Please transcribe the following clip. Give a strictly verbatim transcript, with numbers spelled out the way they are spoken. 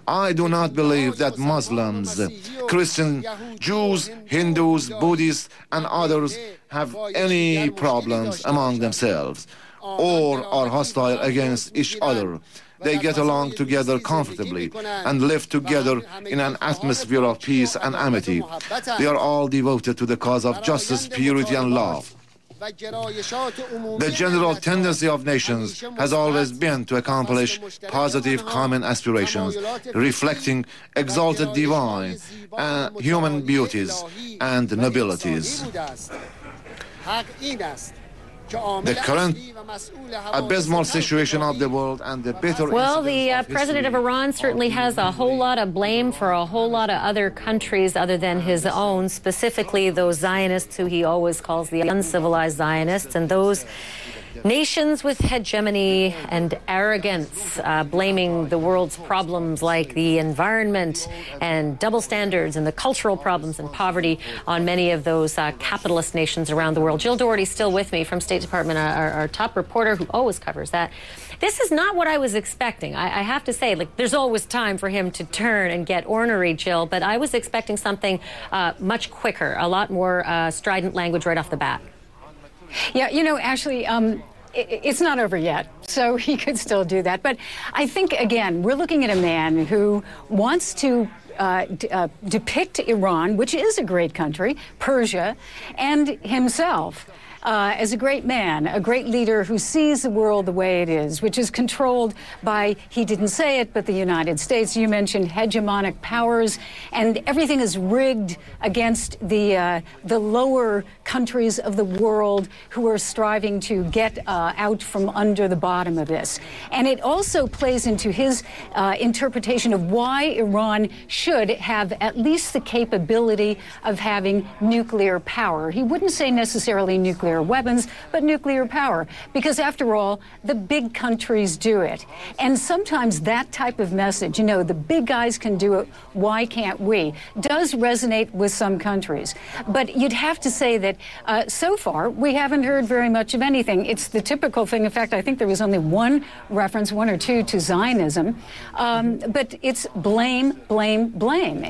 I do not believe that Muslims, Christians, Jews, Hindus, Buddhists, and others have any problems among themselves or are hostile against each other. They get along together comfortably and live together in an atmosphere of peace and amity. They are all devoted to the cause of justice, purity, and love. The general tendency of nations has always been to accomplish positive common aspirations, reflecting exalted divine uh, human beauties and nobilities. The current abysmal situation of the world and the bitter... Well, the uh, president of Iran certainly has a whole lot of blame for a whole lot of other countries other than his own, specifically those Zionists who he always calls the uncivilized Zionists, and those nations with hegemony and arrogance, uh, blaming the world's problems like the environment and double standards and the cultural problems and poverty on many of those uh, capitalist nations around the world. Jill Doherty still with me from State Department, our, our top reporter who always covers that. This is not what I was expecting. I, I have to say, like, there's always time for him to turn and get ornery, Jill, but I was expecting something uh, much quicker, a lot more uh, strident language right off the bat. Yeah, you know, Ashley, um, it's not over yet, so he could still do that. But I think, again, we're looking at a man who wants to uh, d uh, depict Iran, which is a great country, Persia, and himself Uh, as a great man, a great leader who sees the world the way it is, which is controlled by, he didn't say it, but the United States. You mentioned hegemonic powers, and everything is rigged against the uh, the lower countries of the world who are striving to get uh, out from under the bottom of this. And it also plays into his uh, interpretation of why Iran should have at least the capability of having nuclear power. He wouldn't say necessarily nuclear weapons, but nuclear power, because after all, the big countries do it. And sometimes that type of message, you know, the big guys can do it, why can't we, does resonate with some countries. But you'd have to say that uh, so far, we haven't heard very much of anything. It's the typical thing. In fact, I think there was only one reference, one or two, to Zionism. Um, but it's blame, blame, blame.